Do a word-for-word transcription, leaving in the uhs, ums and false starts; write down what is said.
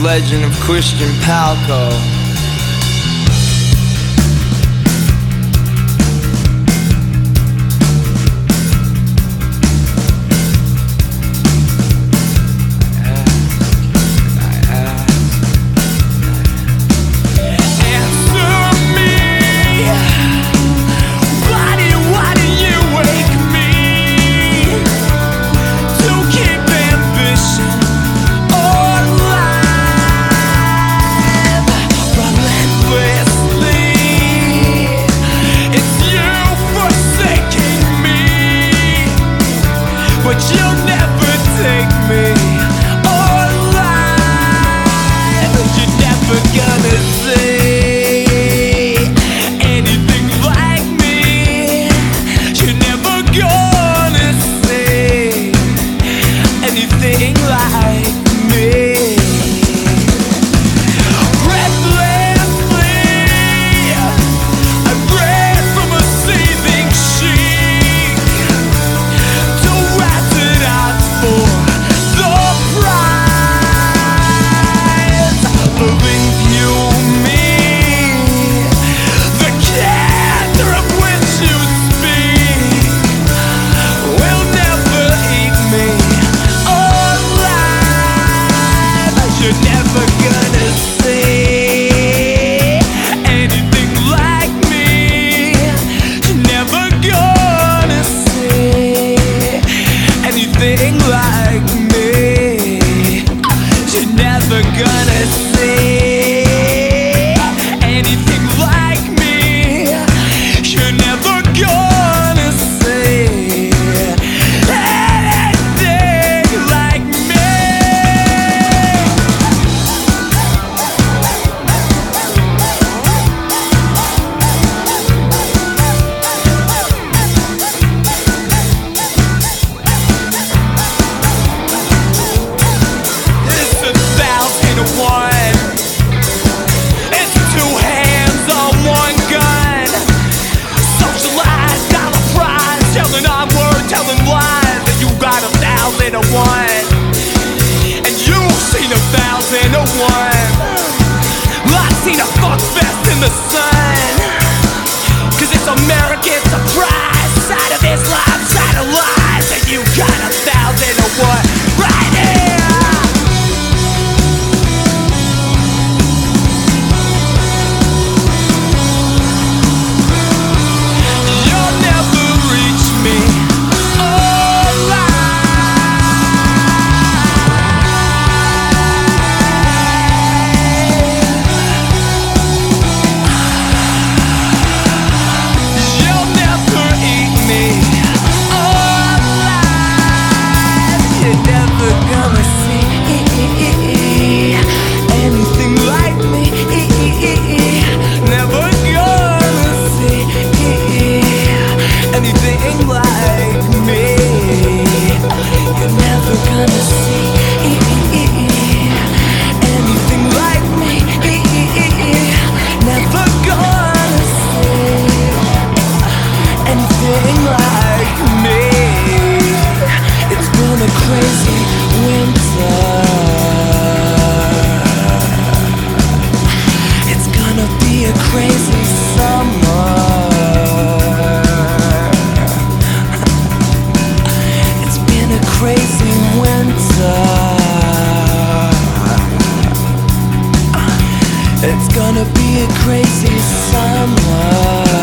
legend of Christian Palco. But you'll never take me alive. You're never gonna see anything like me. You're never gonna see anything like me. Breathlessly, I ran from a seething sheet to rise for the prize. Believe you me, the cancer of which you speak will never eat me alive. You're never gonna see anything like me. You're never gonna see anything like me. You're never gonna see anything like me. You're never gonna see anything like me. It's a thousand to one. It's two hands on one gun. Socialized dollar prize, telling our word, telling lies. That you got a thousand to one, and you've seen a thousand to one. I've seen a fuck fest in the sun. Cause it's American surprise. Side of this life, side of lies. And you got a thousand to one right here. You'll never reach me You'll never eat me alive. You're never gonna see anything like me. Never gonna see anything like me. You're never gonna see anything like me. Never gonna see anything like me. It's been a crazy winter. It's gonna be a crazy summer. It's been a crazy winter. It's gonna be a crazy summer.